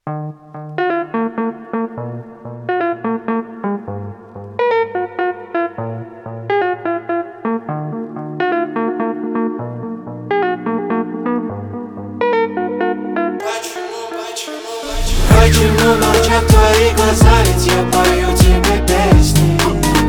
Почему молчат твои глаза, ведь я пою тебе песни,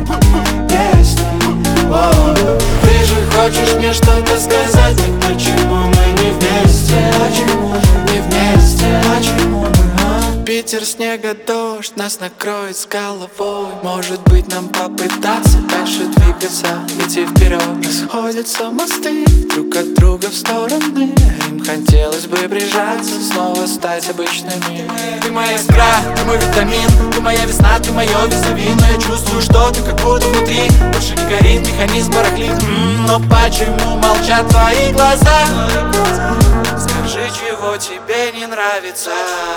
песни. Воу. Ты же хочешь мне что-то сказать, так почему мы не вместе? Почему не вместе? Почему мы, Питер, снега, дождь нас накроет с головой. Может быть, нам попытаться дальше двигаться, идти вперед. Расходятся мосты друг от друга в стороны. Им хотелось бы прижаться, снова стать обычными. Ты моя искра, ты мой витамин, ты моя весна, ты мое визави. Но я чувствую, что ты как будто внутри. Больше не горит, механизм барахлит. Но почему молчат твои глаза? Скажи, чего тебе не нравится?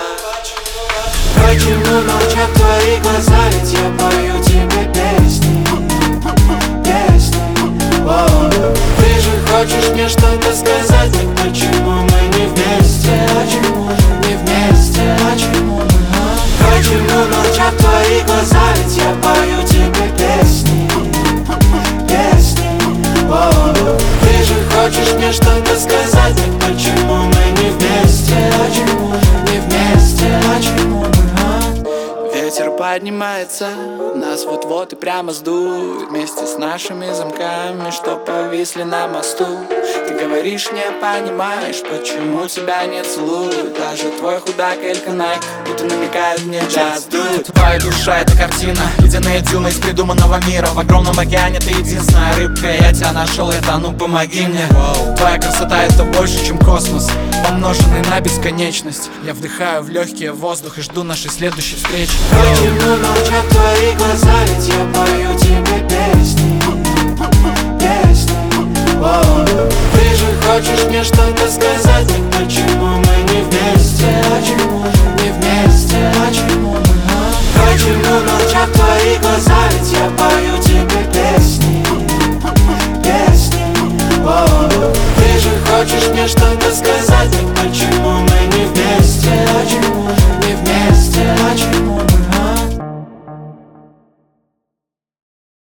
Почему молчат твои глаза, ведь я пою тебе песни, песни. Воу. Ты же хочешь мне что-то сказать, так почему мы не вместе? Почему не вместе? Почему мы, Почему молчат твои глаза, ведь я пою тебе песни, песни. Воу. Ты же хочешь мне что-то сказать, так почему мы не вместе? Почему не вместе? Почему мы, Ветер поднимается, нас вот-вот и прямо сдует. Вместе с нашими замками, что повисли на мосту. Ты говоришь, не понимаешь, почему тебя не целуют. Даже твой худак Элька Найк будто намекает мне just do it. Твоя душа — это картина, ледяные дюны из придуманного мира. В огромном океане ты единственная рыбка, я тебя нашел, я тону, помоги мне. Твоя красота — это больше, чем космос, помноженный на бесконечность. Я вдыхаю в легкие воздух и жду нашей следующей встречи. Почему молчат твои глаза, ведь я пою тебе песни, песни. Воу. Ты же хочешь мне что-то сказать, так почему мы не вместе? Почему не вместе? Почему мы, Почему молчат твои глаза, ведь я пою тебе песни, песни. Воу. Ты же хочешь мне что-то сказать, так